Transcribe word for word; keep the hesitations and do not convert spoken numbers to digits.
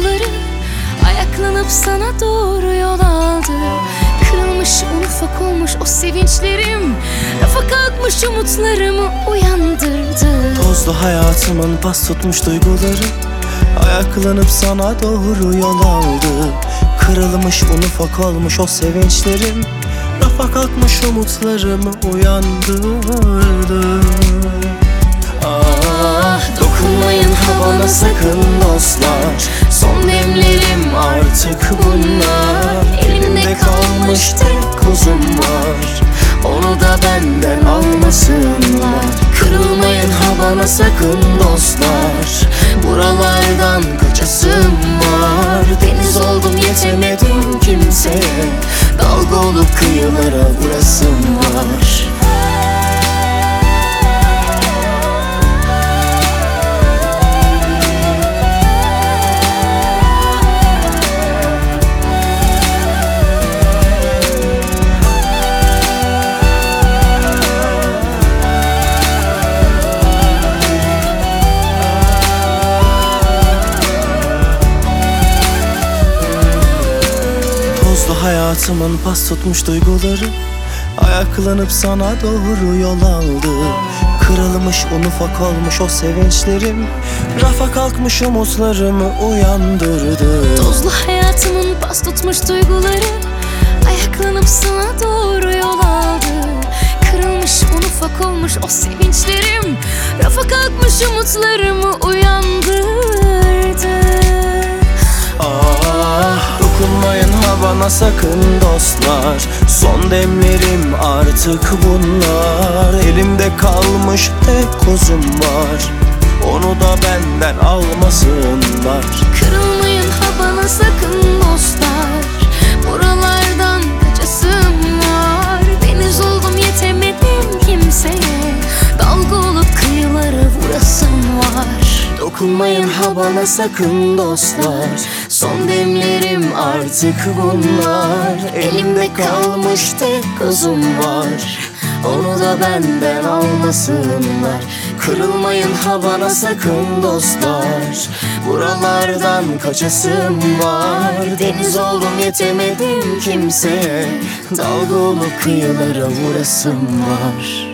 duyguları ayaklanıp sana doğru yol aldı. Kırılmış, un ufak olmuş o sevinçlerim, rafa kalkmış umutlarımı uyandırdı. Tozlu hayatımın pas tutmuş duyguları ayaklanıp sana doğru yol aldı. Kırılmış, un ufak olmuş o sevinçlerim, rafa kalkmış umutlarımı uyandırdı. Ah, dokunmayın ha bana sakın dostlar, son demlerim artık bunlar. Elimde kalmış tek kozum var, onu da benden almasınlar. Kırılmayın ha bana sakın dostlar, buralardan kaçasım var. Deniz oldum yetemedim kimseye, dalga olup kıyılara vurasım var. Hayatımın pas tutmuş duyguları ayaklanıp sana doğru yol aldı. Kırılmış, un ufak olmuş o sevinçlerim, rafa kalkmış umutlarımı uyandırdı. Tozlu hayatımın pas tutmuş duyguları ayaklanıp sana doğru yol aldı. Kırılmış, un ufak olmuş o sevinçlerim, rafa kalkmış umutlarımı uyandırdı. Ah, dokunmayın ha bana sakın dostlar, son demlerim artık bunlar. Elimde kalmış tek kozum var, onu da benden almasınlar. Kırılmayın ha bana sakın dostlar, buralardan kaçasım var. Deniz oldum yetemedim kimseye, dalga olup kıyılara vurasım var. Dokunmayın ha bana sakın dostlar, son demlerim artık bunlar. Elimde kalmış tek kozum var, onu da benden almasınlar. Kırılmayın ha bana sakın dostlar, buralardan kaçasım var. Deniz oldum yetemedim kimseye, dalga olup kıyılara vurasım var.